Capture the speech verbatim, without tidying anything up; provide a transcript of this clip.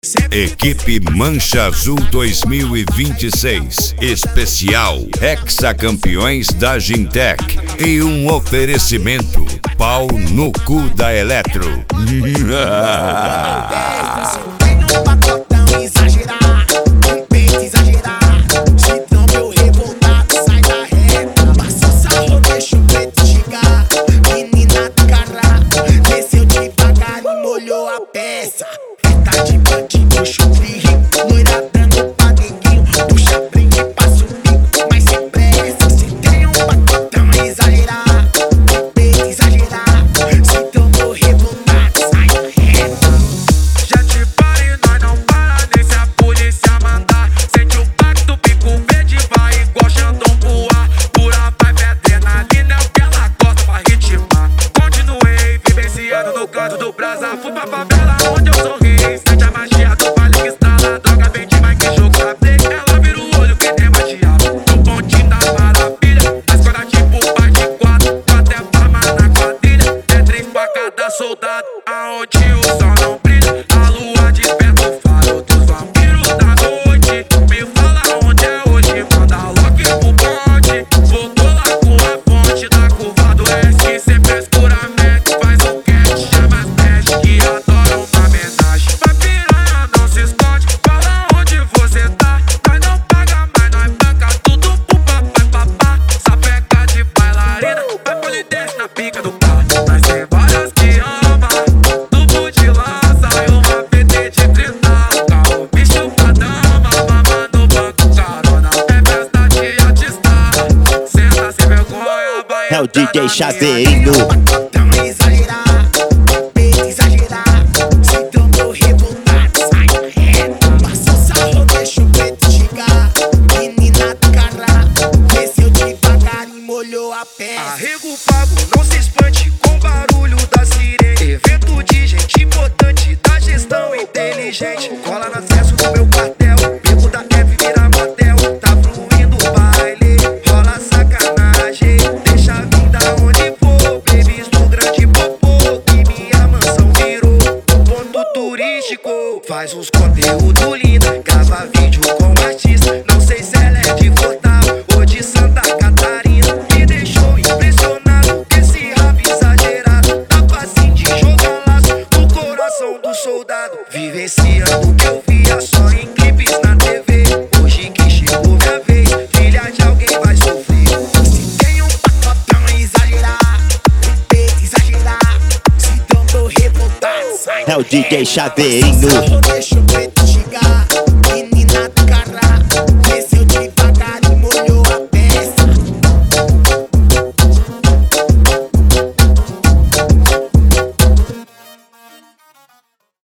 Equipe Mancha Azul dois mil e vinte e seis, especial hexacampeões da Gintec e um oferecimento pau no cu da Eletro. Tá de banquinho, puxa o frio, loira dando pra neguinho, puxa brinco e passa o bico, mas sem pressa. Se tem um pacotão a exagerar, bem exagerar, se tão no revoltado, sai reto. Já te parei, nós não para nem se a polícia mandar. Sente o baque do bico verde, vai igual Xandão voar. Pura vibe, adrenalina é o que ela gosta pra ritmar. Continuei vivenciando no canto do brasa, fui pra favela onde eu sorri. Sente a magia do baile que estrala, droga bem demais que jogo pra play. Ela vira o olho quem tem mais diabo, no pontinho da maravilha. A escola tipo bate quatro, até palma na quadrilha. É três pra cada soldado, aonde o sol não brilha. A lua desperta o faro dos vampiros da noite. Me fala onde é hoje, manda logo pro bonde. Voltou lá com a fonte da curva do S, sempre escuramente faz o catch, chama as peste que adoram uma homenagem. Vai piranha, não se esconde, fala onde você tá. Nós não paga, mas nós banca tudo pro papai, papá. Sapeca de bailarina, vai polidez na pica do carro. Nós tem várias que ama, tubo de lança e uma P T de trinta. Carro bicho pra dama, mama no banco, carona. É festa de artista, senta sem vergonha, vai É o D J entrar na Chaveirinho. Pacotão a exagerar, bem exagerar, se tão no revoltado, sai reto. Passa o sarro, deixa o preto chegar, menina do carrá, desceu devagar e molhou a peça. Arrega o pago, não se espante com o barulho da sirene. Evento de gente importante, da gestão inteligente. Cola no acesso do meu quartel, bebo da F vira motel. Tá fluindo o baile, rola sacanagem. Deixa a vida onde for, babies do grande popô. Que minha mansão virou um ponto turístico. Faz uns conteúdo lindo, grava vídeo com artista. Não sei se ela é de Fortal ou de Santa Catarina. Me deixou impressionado, esse rap exagerado. Tá facinho de jogar laço no coração do soldado. Vivenciando o que eu via só em clipes na T V. Hoje que chegou minha vez, filha de alguém vai sofrer. Se tem um pacotão a exagerar, um peito exagerar, se tão no revoltado, sai É o D J reto. Chaveirinho. Passa o sarro, deixa o